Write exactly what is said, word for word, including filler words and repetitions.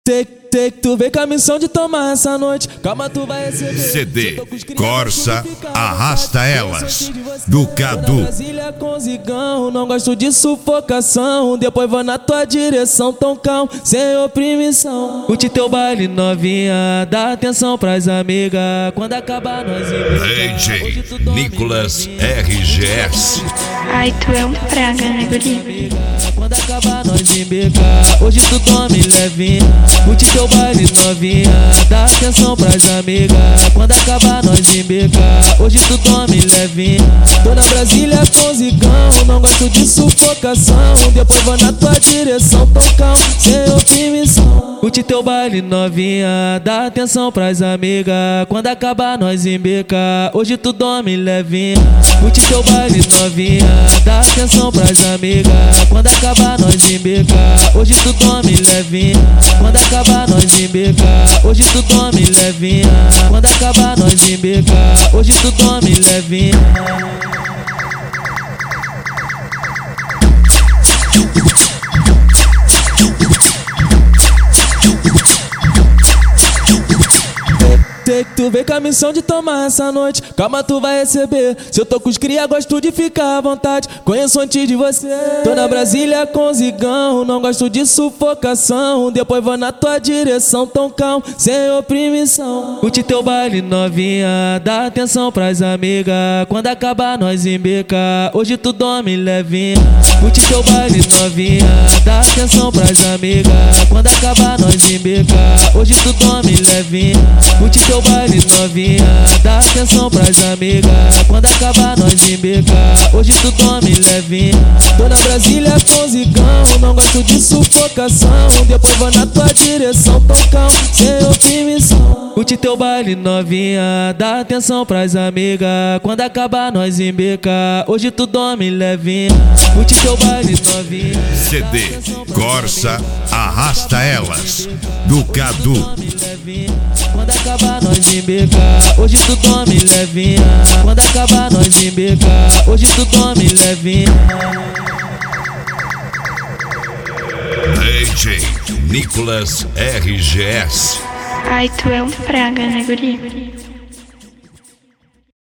Sei que tu vem com a missão de tomar essa noite. Calma, tu vai receber. C D Corsa Arrasta Elas, do Cadu. Brasília com zigão, não gosto de sufocação. Depois vou na tua direção, tão calmo, sem oprimição. Curte teu baile novinha, dá atenção pras amigas. Quando acabar nós D J Nicolas R G S. Ai, tu é um praga, né, guri? Quando acabar nós embeca, hoje tu dorme levinha. Curte teu baile novinha, dá atenção pras amigas. Quando acabar nós embeca, hoje tu dorme levinha. Tô na Brasília com zigão, não gosto de sufocação. Depois vou na tua direção, tão calmo, sem oprimição. Curte teu baile novinha, dá atenção pras amigas. Quando acabar nós embeca, hoje tu dorme levinha. Curte teu baile novinha, dá atenção pras amigas. Quando acabar nós embeca, hoje tu dorme levinha. Quando acabar nós embeca, hoje tu dorme levinha. Quando acabar nós embeca, hoje tu dorme levinha. Sei que tu vem com a missão de tomar essa noite. Calma, tu vai receber. Se eu tô com os cria, gosto de ficar à vontade. Conheço antes de você. Tô na Brasília com zigão, não gosto de sufocação. Depois vou na tua direção, tão calmo, sem oprimição. Curte teu baile novinha, dá atenção pras amigas. Quando acabar nós embeca, hoje tu dorme levinha. Curte teu baile novinha, dá atenção pras amigas. Quando acabar nós embeca, hoje tu dorme levinha. Curte teu baile novinha, dá atenção pras amigas. Quando acabar nós embeca, hoje tu dorme levinha. Tô na Brasília com zigão, não gosto de sufocação. Depois vou na tua direção, tão calmo, sem oprimição. Curte teu baile novinha, dá atenção pras amigas. Quando acabar nós embeca, hoje tu dorme levinha. Curte teu baile novinha. C D Corsa Arrasta Elas, do Cadu. Quando acabar nós embeca, hoje tu dorme levinha. Quando acabar nós embeca, hoje tu dorme levinha. D J Nicolas R G S. Ai, tu é um praga, né, guri?